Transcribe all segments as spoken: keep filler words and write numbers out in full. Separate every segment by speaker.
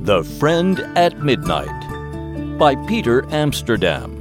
Speaker 1: The Friend at Midnight by Peter Amsterdam.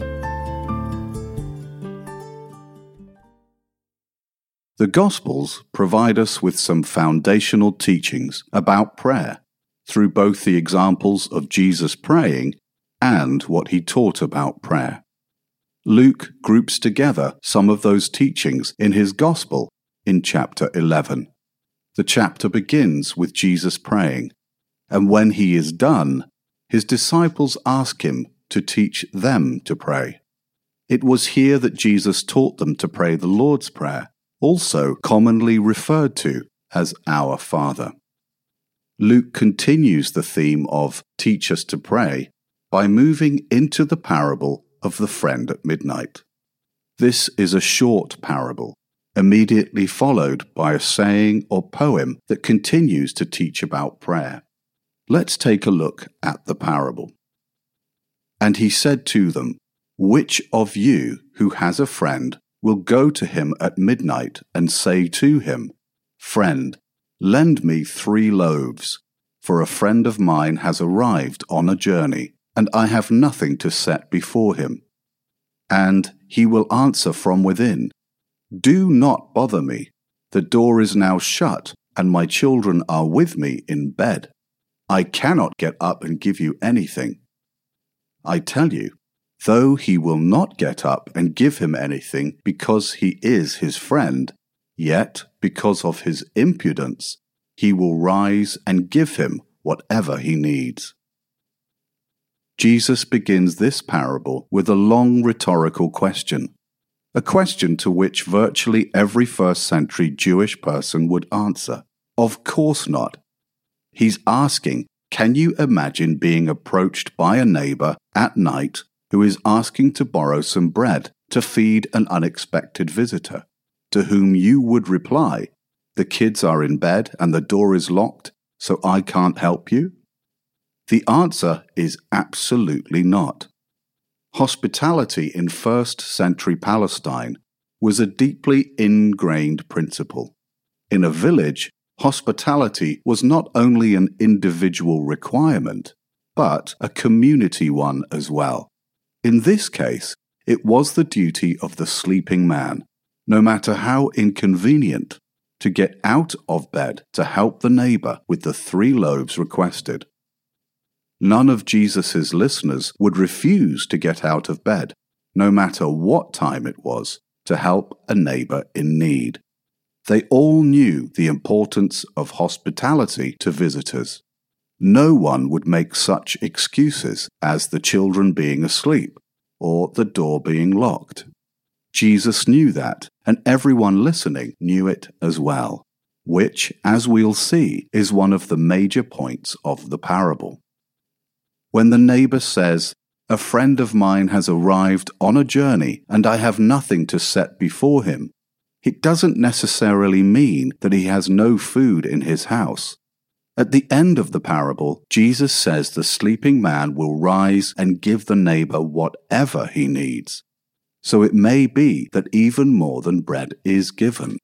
Speaker 2: The Gospels provide us with some foundational teachings about prayer through both the examples of Jesus praying and what he taught about prayer. Luke groups together some of those teachings in his Gospel in chapter eleven. The chapter begins with Jesus praying, and when he is done, his disciples ask him to teach them to pray. It was here that Jesus taught them to pray the Lord's Prayer, also commonly referred to as Our Father. Luke continues the theme of teach us to pray by moving into the parable of the friend at midnight. This is a short parable, immediately followed by a saying or poem that continues to teach about prayer. Let's take a look at the parable. And he said to them, "Which of you who has a friend will go to him at midnight and say to him, 'Friend, lend me three loaves, for a friend of mine has arrived on a journey, and I have nothing to set before him.' And he will answer from within, 'Do not bother me. The door is now shut, and my children are with me in bed. I cannot get up and give you anything.' I tell you, though he will not get up and give him anything because he is his friend, yet because of his impudence, he will rise and give him whatever he needs." Jesus begins this parable with a long rhetorical question, a question to which virtually every first century Jewish person would answer, "Of course not." He's asking, can you imagine being approached by a neighbor at night who is asking to borrow some bread to feed an unexpected visitor, to whom you would reply, "The kids are in bed and the door is locked, so I can't help you"? The answer is absolutely not. Hospitality in first century Palestine was a deeply ingrained principle. In a village, hospitality was not only an individual requirement, but a community one as well. In this case, it was the duty of the sleeping man, no matter how inconvenient, to get out of bed to help the neighbor with the three loaves requested. None of Jesus' listeners would refuse to get out of bed, no matter what time it was, to help a neighbor in need. They all knew the importance of hospitality to visitors. No one would make such excuses as the children being asleep or the door being locked. Jesus knew that, and everyone listening knew it as well, which, as we'll see, is one of the major points of the parable. When the neighbor says, "A friend of mine has arrived on a journey, and I have nothing to set before him," it doesn't necessarily mean that he has no food in his house. At the end of the parable, Jesus says the sleeping man will rise and give the neighbor whatever he needs. So it may be that even more than bread is given.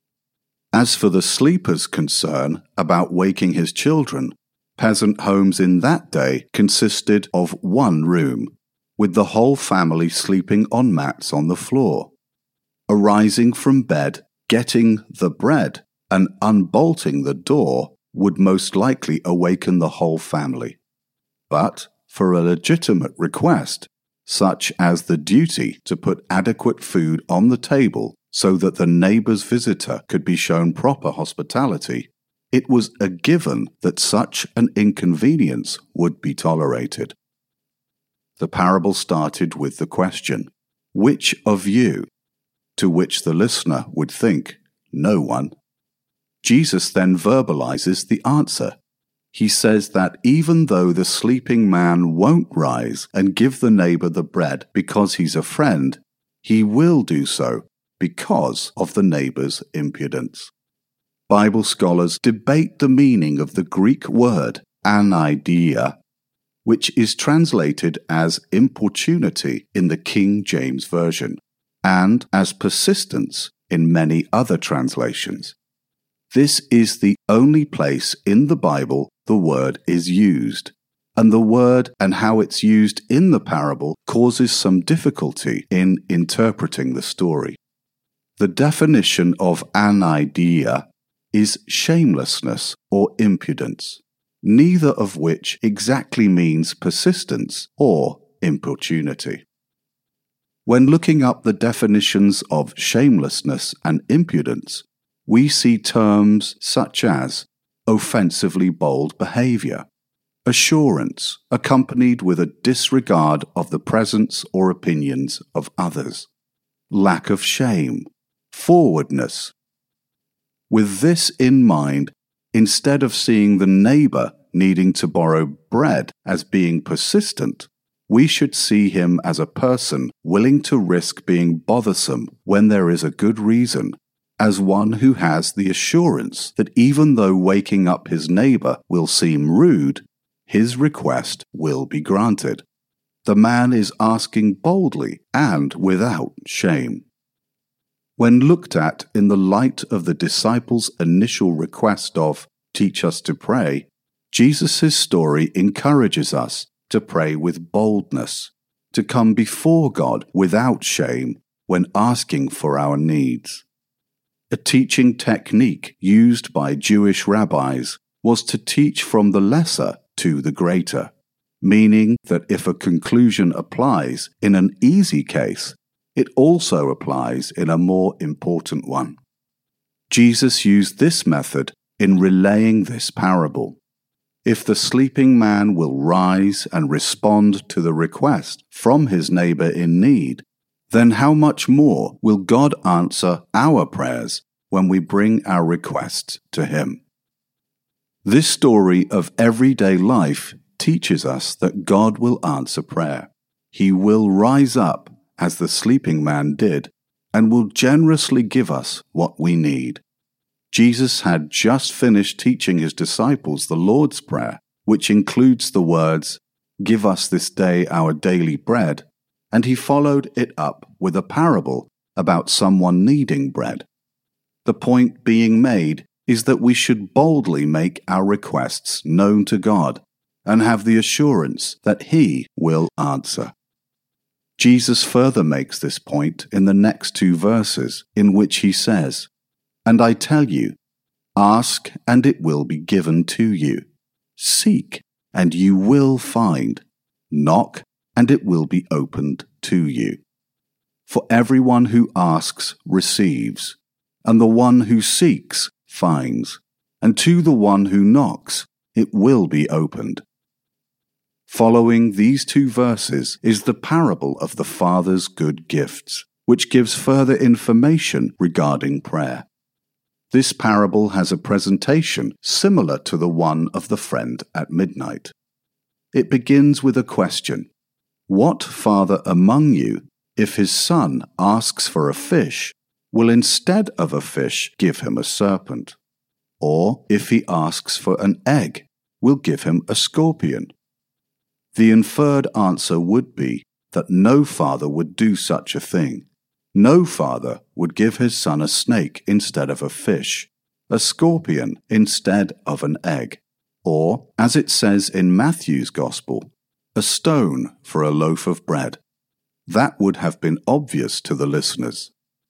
Speaker 2: As for the sleeper's concern about waking his children, peasant homes in that day consisted of one room, with the whole family sleeping on mats on the floor. Arising from bed, getting the bread, and unbolting the door would most likely awaken the whole family. But for a legitimate request, such as the duty to put adequate food on the table so that the neighbor's visitor could be shown proper hospitality, it was a given that such an inconvenience would be tolerated. The parable started with the question, "Which of you?" to which the listener would think, "No one." Jesus then verbalizes the answer. He says that even though the sleeping man won't rise and give the neighbor the bread because he's a friend, he will do so because of the neighbor's impudence. Bible scholars debate the meaning of the Greek word anaideia, which is translated as importunity in the King James Version, and as persistence in many other translations. This is the only place in the Bible the word is used, and the word and how it's used in the parable causes some difficulty in interpreting the story. The definition of anaideia is shamelessness or impudence, neither of which exactly means persistence or importunity. When looking up the definitions of shamelessness and impudence, we see terms such as offensively bold behavior, assurance accompanied with a disregard of the presence or opinions of others, lack of shame, forwardness. With this in mind, instead of seeing the neighbor needing to borrow bread as being persistent, we should see him as a person willing to risk being bothersome when there is a good reason, as one who has the assurance that even though waking up his neighbor will seem rude, his request will be granted. The man is asking boldly and without shame. When looked at in the light of the disciples' initial request of, "Teach us to pray," Jesus' story encourages us to pray with boldness, to come before God without shame when asking for our needs. A teaching technique used by Jewish rabbis was to teach from the lesser to the greater, meaning that if a conclusion applies in an easy case, it also applies in a more important one. Jesus used this method in relaying this parable. If the sleeping man will rise and respond to the request from his neighbor in need, then how much more will God answer our prayers when we bring our requests to Him? This story of everyday life teaches us that God will answer prayer. He will rise up, as the sleeping man did, and will generously give us what we need. Jesus had just finished teaching his disciples the Lord's Prayer, which includes the words, "Give us this day our daily bread," and he followed it up with a parable about someone needing bread. The point being made is that we should boldly make our requests known to God and have the assurance that He will answer. Jesus further makes this point in the next two verses, in which he says, "And I tell you, ask and it will be given to you. Seek and you will find. Knock and it will be opened to you. For everyone who asks receives, and the one who seeks finds, and to the one who knocks it will be opened." Following these two verses is the parable of the Father's good gifts, which gives further information regarding prayer. This parable has a presentation similar to the one of the friend at midnight. It begins with a question: what father among you, if his son asks for a fish, will instead of a fish give him a serpent? Or if he asks for an egg, will give him a scorpion? The inferred answer would be that no father would do such a thing. No father would give his son a snake instead of a fish, a scorpion instead of an egg, or, as it says in Matthew's Gospel, a stone for a loaf of bread. That would have been obvious to the listeners.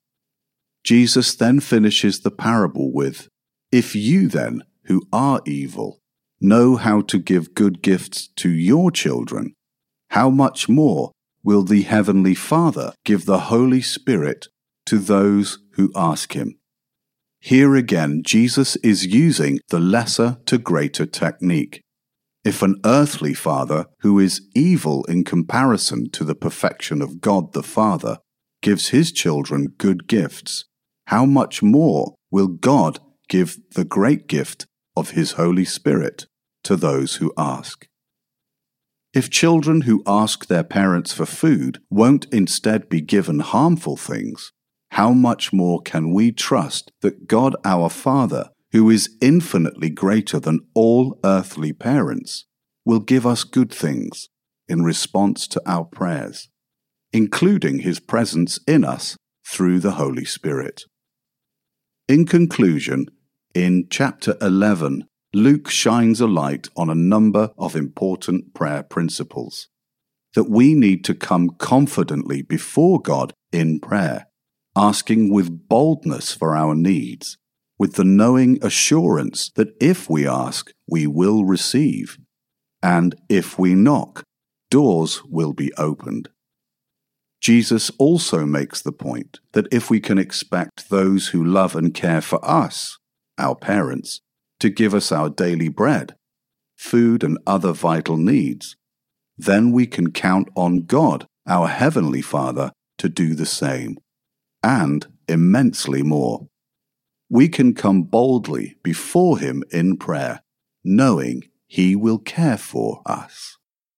Speaker 2: Jesus then finishes the parable with, "If you then, who are evil, know how to give good gifts to your children, how much more will the Heavenly Father give the Holy Spirit to those who ask Him?" Here again, Jesus is using the lesser to greater technique. If an earthly father, who is evil in comparison to the perfection of God the Father, gives his children good gifts, how much more will God give the great gift of His Holy Spirit to those who ask? If children who ask their parents for food won't instead be given harmful things, how much more can we trust that God our Father, who is infinitely greater than all earthly parents, will give us good things in response to our prayers, including His presence in us through the Holy Spirit? In conclusion, in chapter eleven, Luke shines a light on a number of important prayer principles. That we need to come confidently before God in prayer, asking with boldness for our needs, with the knowing assurance that if we ask, we will receive, and if we knock, doors will be opened. Jesus also makes the point that if we can expect those who love and care for us, our parents, to give us our daily bread, food and other vital needs, then we can count on God, our Heavenly Father, to do the same, and immensely more. We can come boldly before Him in prayer, knowing He will care for us.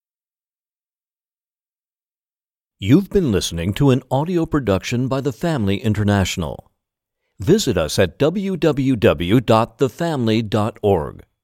Speaker 1: You've been listening to an audio production by The Family International. Visit us at w w w dot the family dot org.